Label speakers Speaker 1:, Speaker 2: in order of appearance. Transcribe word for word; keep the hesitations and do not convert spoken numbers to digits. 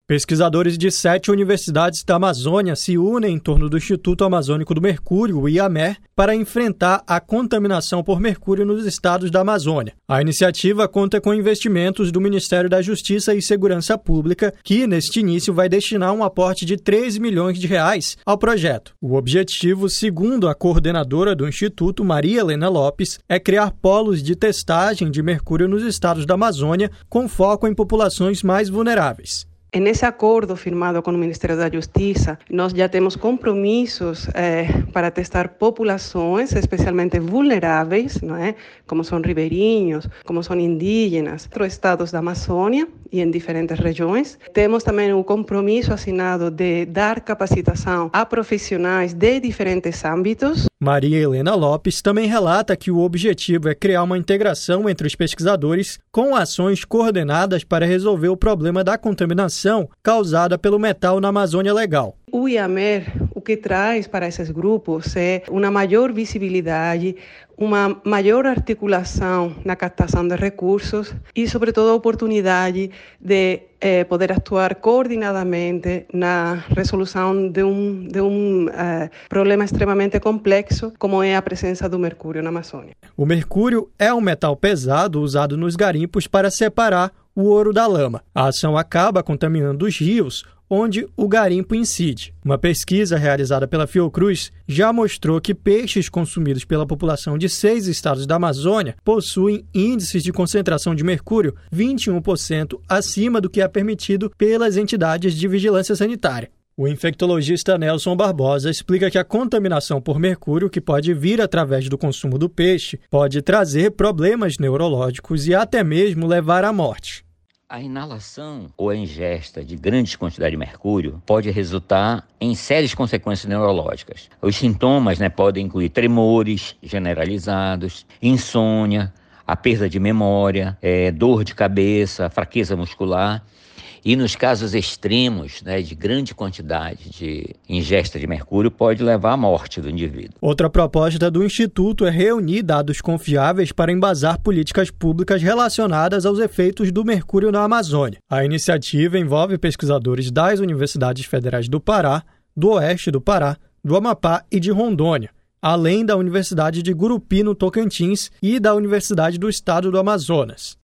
Speaker 1: Pesquisadores de sete universidades da Amazônia se unem em torno do Instituto Amazônico do Mercúrio, o IAMER, para enfrentar a contaminação por mercúrio nos estados da Amazônia. A iniciativa conta com investimentos do Ministério da Justiça e Segurança Pública, que, neste início, vai destinar um aporte de treze milhões de reais ao projeto. O objetivo, segundo a coordenadora do Instituto, Maria Helena Lopes, é criar polos de testagem de mercúrio nos estados da Amazônia, com foco em populações mais vulneráveis.
Speaker 2: Nesse acordo firmado com o Ministério da Justiça, nós já temos compromissos eh, para testar populações especialmente vulneráveis, não é? Como são ribeirinhos, como são indígenas, outros estados da Amazônia e em diferentes regiões. Temos também o compromisso assinado de dar capacitação a profissionais de diferentes âmbitos.
Speaker 1: Maria Helena Lopes também relata que o objetivo é criar uma integração entre os pesquisadores com ações coordenadas para resolver o problema da contaminação causada pelo metal na Amazônia Legal.
Speaker 2: O IAMER, o que traz para esses grupos é uma maior visibilidade, uma maior articulação na captação de recursos e, sobretudo, a oportunidade de eh, poder atuar coordenadamente na resolução de um, de um eh, problema extremamente complexo, como é a presença do mercúrio na Amazônia.
Speaker 1: O mercúrio é um metal pesado usado nos garimpos para separar o ouro da lama. A ação acaba contaminando os rios, onde o garimpo incide. Uma pesquisa realizada pela Fiocruz já mostrou que peixes consumidos pela população de seis estados da Amazônia possuem índices de concentração de mercúrio vinte e um por cento acima do que é permitido pelas entidades de vigilância sanitária. O infectologista Nelson Barbosa explica que a contaminação por mercúrio, que pode vir através do consumo do peixe, pode trazer problemas neurológicos e até mesmo levar à morte.
Speaker 3: A inalação ou a ingesta de grandes quantidades de mercúrio pode resultar em sérias consequências neurológicas. Os sintomas, né, podem incluir tremores generalizados, insônia, a perda de memória, é, dor de cabeça, fraqueza muscular. E nos casos extremos, né, de grande quantidade de ingesta de mercúrio, pode levar à morte do indivíduo.
Speaker 1: Outra proposta do Instituto é reunir dados confiáveis para embasar políticas públicas relacionadas aos efeitos do mercúrio na Amazônia. A iniciativa envolve pesquisadores das universidades federais do Pará, do Oeste do Pará, do Amapá e de Rondônia, além da Universidade de Gurupi, no Tocantins, e da Universidade do Estado do Amazonas.